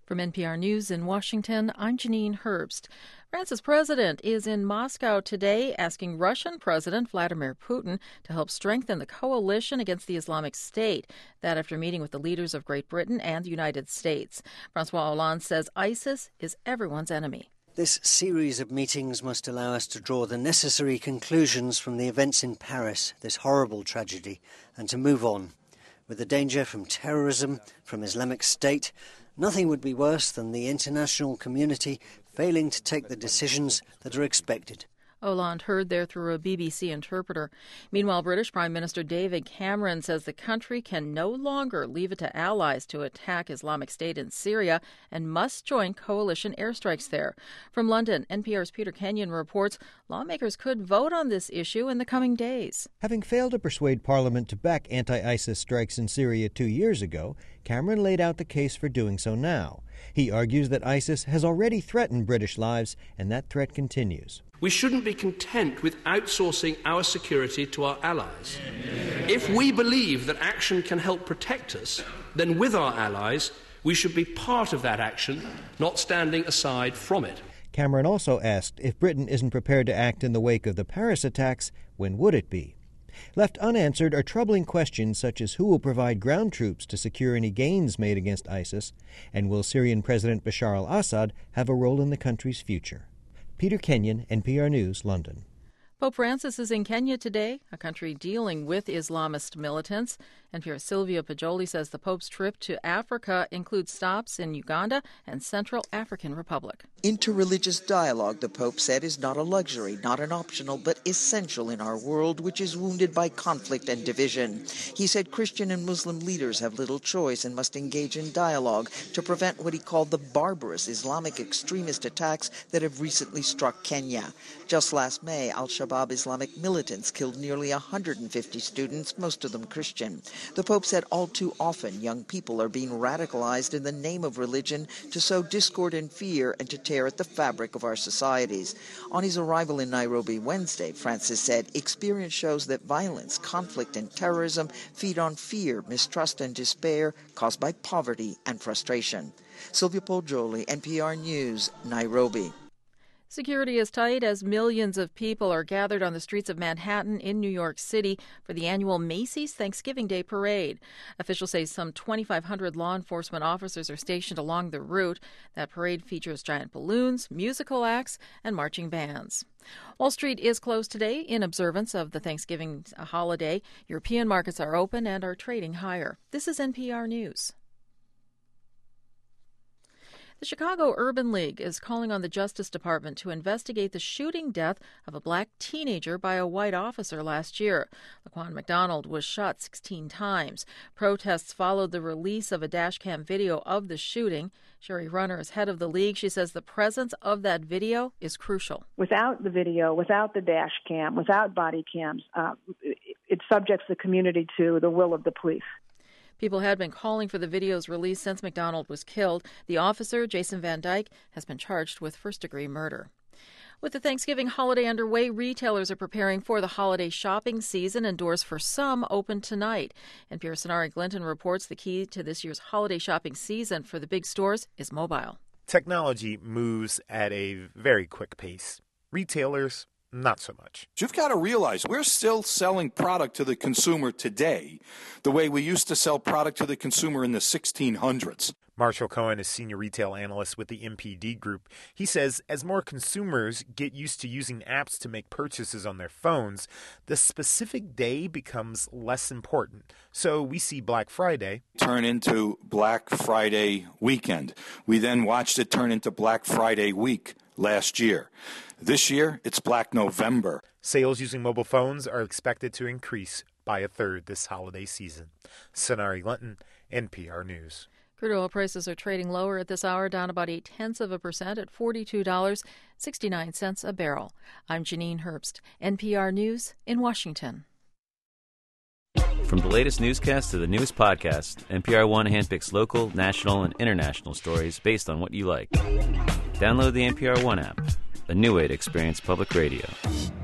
From NPR News in Washington, I'm Janine Herbst. France's president is in Moscow today asking Russian President Vladimir Putin to help strengthen the coalition against the Islamic State. That after meeting with the leaders of Great Britain and the United States. Francois Hollande says ISIS is everyone's enemy. This series of meetings must allow us to draw the necessary conclusions from the events in Paris, this horrible tragedy, and to move on. With the danger from terrorism, from Islamic State, nothing would be worse than the international community failing to take the decisions that are expected. Hollande heard there through a BBC interpreter. Meanwhile, British Prime Minister David Cameron says the country can no longer leave it to allies to attack Islamic State in Syria and must join coalition airstrikes there. From London, NPR's Peter Kenyon reports lawmakers could vote on this issue in the coming days. Having failed to persuade Parliament to back anti-ISIS strikes in Syria 2 years ago, Cameron laid out the case for doing so now. He argues that ISIS has already threatened British lives, and that threat continues. We shouldn't be content with outsourcing our security to our allies. If we believe that action can help protect us, then with our allies, we should be part of that action, not standing aside from it. Cameron also asked if Britain isn't prepared to act in the wake of the Paris attacks, when would it be? Left unanswered are troubling questions such as who will provide ground troops to secure any gains made against ISIS, and will Syrian President Bashar al-Assad have a role in the country's future? Peter Kenyon, NPR News, London. Pope Francis is in Kenya today, a country dealing with Islamist militants. NPR's Sylvia Pajoli says the Pope's trip to Africa includes stops in Uganda and Central African Republic. Interreligious dialogue, the Pope said, is not a luxury, not an optional, but essential in our world, which is wounded by conflict and division. He said Christian and Muslim leaders have little choice and must engage in dialogue to prevent what he called the barbarous Islamic extremist attacks that have recently struck Kenya. Just last May, Al-Shabaab Islamic militants killed nearly 150 students, most of them Christian. The Pope said all too often young people are being radicalized in the name of religion to sow discord and fear and to tear at the fabric of our societies. On his arrival in Nairobi Wednesday, Francis said experience shows that violence, conflict, and terrorism feed on fear, mistrust, and despair caused by poverty and frustration. Sylvia Poggioli, NPR News, Nairobi. Security is tight as millions of people are gathered on the streets of Manhattan in New York City for the annual Macy's Thanksgiving Day Parade. Officials say some 2,500 law enforcement officers are stationed along the route. That parade features giant balloons, musical acts, and marching bands. Wall Street is closed today in observance of the Thanksgiving holiday. European markets are open and are trading higher. This is NPR News. The Chicago Urban League is calling on the Justice Department to investigate the shooting death of a black teenager by a white officer last year. Laquan McDonald was shot 16 times. Protests followed the release of a dashcam video of the shooting. Sherry Runner is head of the league. She says the presence of that video is crucial. Without the video, without the dash cam, without body cams, it subjects the community to the will of the police. People had been calling for the video's release since McDonald was killed. The officer, Jason Van Dyke, has been charged with first-degree murder. With the Thanksgiving holiday underway, retailers are preparing for the holiday shopping season, and doors for some open tonight. NPR's Sonari Glinton reports the key to this year's holiday shopping season for the big stores is mobile. Technology moves at a very quick pace. Retailers, not so much. You've got to realize we're still selling product to the consumer today the way we used to sell product to the consumer in the 1600s. Marshall Cohen is senior retail analyst with the MPD Group. He says as more consumers get used to using apps to make purchases on their phones, the specific day becomes less important. So we see Black Friday turn into Black Friday weekend. We then watched it turn into Black Friday week last year. This year, it's Black November. Sales using mobile phones are expected to increase by a third this holiday season. Sonari Glinton, NPR News. Crude oil prices are trading lower at this hour, down about 0.8% at $42.69 a barrel. I'm Janine Herbst, NPR News in Washington. From the latest newscast to the newest podcast, NPR One handpicks local, national, and international stories based on what you like. Download the NPR One app, a new way to experience public radio.